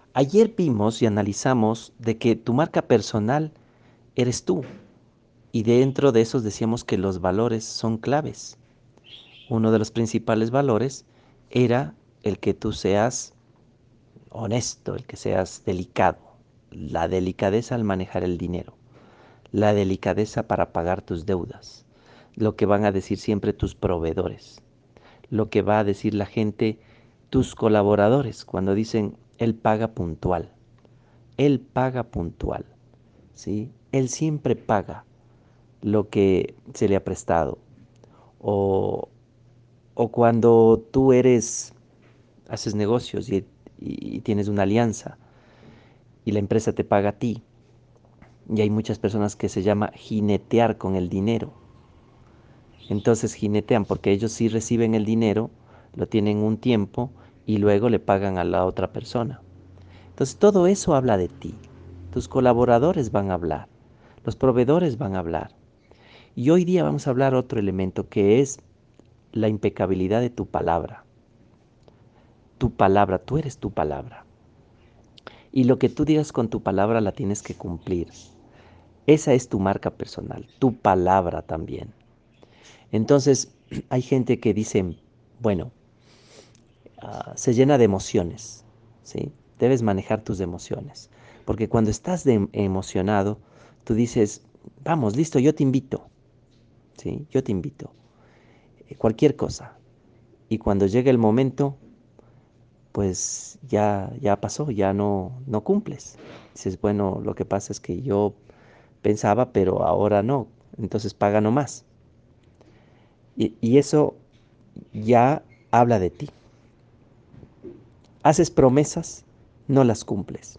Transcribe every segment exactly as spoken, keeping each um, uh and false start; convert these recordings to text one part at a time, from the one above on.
Ayer vimos y analizamos de que tu marca personal eres tú y dentro de esos decíamos que los valores son claves. Uno de los principales valores era el que tú seas honesto, el que seas delicado, la delicadeza al manejar el dinero, la delicadeza para pagar tus deudas, lo que van a decir siempre tus proveedores, lo que va a decir la gente, tus colaboradores, cuando dicen él paga puntual, él paga puntual, ¿sí? Él siempre paga lo que se le ha prestado. O, o cuando tú eres, haces negocios y, y tienes una alianza y la empresa te paga a ti, y hay muchas personas que se llama jinetear con el dinero. Entonces jinetean porque ellos sí reciben el dinero, lo tienen un tiempo y luego le pagan a la otra persona. Entonces todo eso habla de ti. Tus colaboradores van a hablar, los proveedores van a hablar. Y hoy día vamos a hablar otro elemento que es la impecabilidad de tu palabra. Tu palabra, tú eres tu palabra. Y lo que tú digas con tu palabra la tienes que cumplir. Esa es tu marca personal, tu palabra también. Entonces, hay gente que dice, bueno, uh, se llena de emociones, ¿sí? Debes manejar tus emociones. Porque cuando estás de emocionado, tú dices, vamos, listo, yo te invito, ¿sí? Yo te invito. Eh, cualquier cosa. Y cuando llega el momento, pues ya, ya pasó, ya no, no cumples. Dices, bueno, lo que pasa es que yo pensaba, pero ahora no, entonces paga nomás. Y, y eso ya habla de ti. Haces promesas, no las cumples.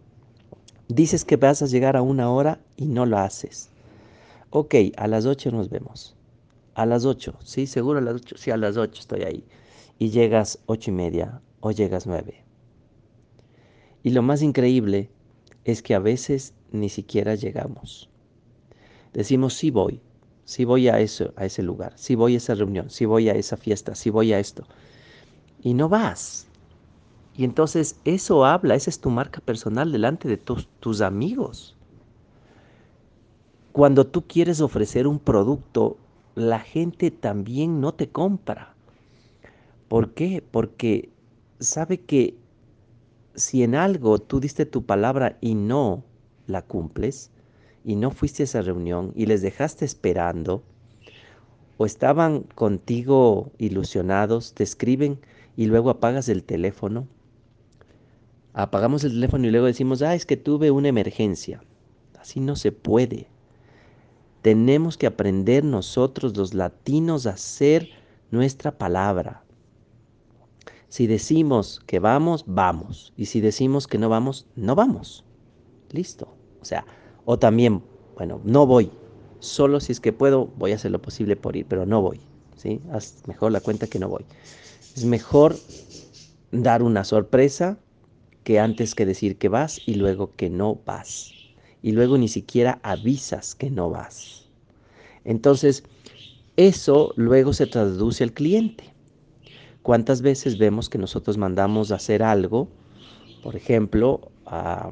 Dices que vas a llegar a una hora y no lo haces. Ok, a las ocho nos vemos. A las ocho, ¿sí? Seguro a las ocho. Sí, a las ocho estoy ahí. Y llegas ocho y media o llegas nueve. Y lo más increíble es que a veces ni siquiera llegamos. Decimos, sí voy, sí voy a eso, a ese lugar, sí voy a esa reunión, sí voy a esa fiesta, sí voy a esto. Y no vas. Y entonces eso habla, esa es tu marca personal delante de tus, tus amigos. Cuando tú quieres ofrecer un producto, la gente también no te compra. ¿Por qué? Porque sabe que si en algo tú diste tu palabra y no la cumples, y no fuiste a esa reunión y les dejaste esperando, o estaban contigo ilusionados, te escriben y luego apagas el teléfono, apagamos el teléfono y luego decimos, ah, es que tuve una emergencia. Así no se puede. Tenemos que aprender nosotros los latinos a hacer nuestra palabra. Si decimos que vamos, vamos. Y si decimos que no vamos, no vamos. Listo. O sea, o también, bueno, no voy. Solo si es que puedo, voy a hacer lo posible por ir, pero no voy. ¿Sí? Haz mejor la cuenta que no voy. Es mejor dar una sorpresa que antes que decir que vas y luego que no vas. Y luego ni siquiera avisas que no vas. Entonces, eso luego se traduce al cliente. ¿Cuántas veces vemos que nosotros mandamos a hacer algo, por ejemplo, a,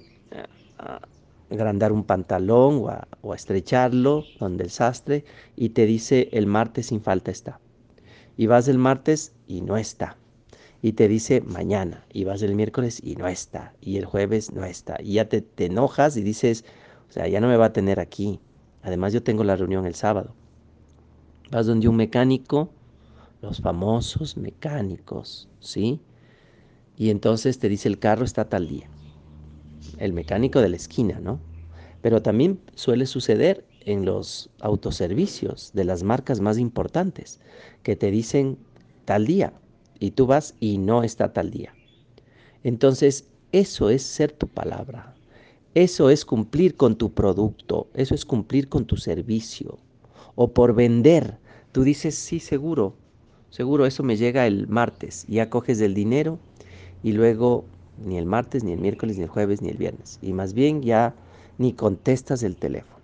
a agrandar un pantalón o a, o a estrecharlo donde el sastre y te dice el martes sin falta está? Y vas el martes y no está. Y te dice mañana. Y vas el miércoles y no está. Y el jueves no está. Y ya te, te enojas y dices, o sea, ya no me va a tener aquí. Además yo tengo la reunión el sábado. Vas donde un mecánico, los famosos mecánicos, ¿sí? Y entonces te dice el carro está tal día. El mecánico de la esquina, ¿no? Pero también suele suceder en los autoservicios de las marcas más importantes, que te dicen tal día y tú vas y no está tal día. Entonces, eso es ser tu palabra. Eso es cumplir con tu producto. Eso es cumplir con tu servicio. O por vender. Tú dices, sí, seguro. Seguro, eso me llega el martes. Ya coges el dinero y luego ni el martes, ni el miércoles, ni el jueves, ni el viernes. Y más bien ya ni contestas el teléfono.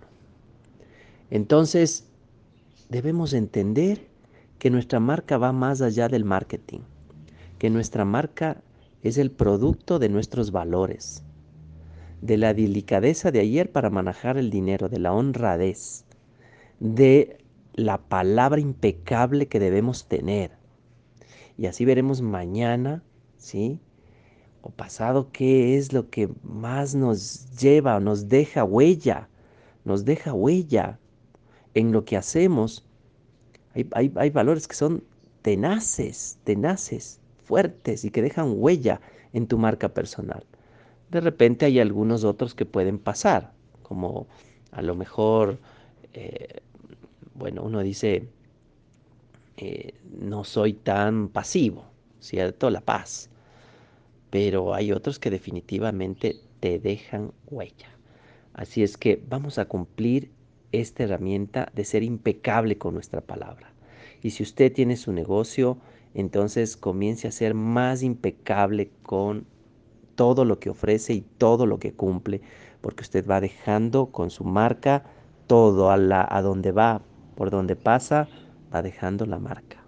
Entonces, debemos entender que nuestra marca va más allá del marketing, que nuestra marca es el producto de nuestros valores, de la delicadeza de ayer para manejar el dinero, de la honradez, de la palabra impecable que debemos tener. Y así veremos mañana, ¿sí? O pasado, qué es lo que más nos lleva, nos deja huella, nos deja huella en lo que hacemos. Hay, hay, hay valores que son tenaces, tenaces, fuertes y que dejan huella en tu marca personal. De repente hay algunos otros que pueden pasar, como a lo mejor, eh, bueno, uno dice, eh, no soy tan pasivo, ¿cierto? La paz. Pero hay otros que definitivamente te dejan huella. Así es que vamos a cumplir esta herramienta de ser impecable con nuestra palabra. Y si usted tiene su negocio, entonces comience a ser más impecable con todo lo que ofrece y todo lo que cumple, porque usted va dejando con su marca todo a, la, a donde va, por donde pasa, va dejando la marca.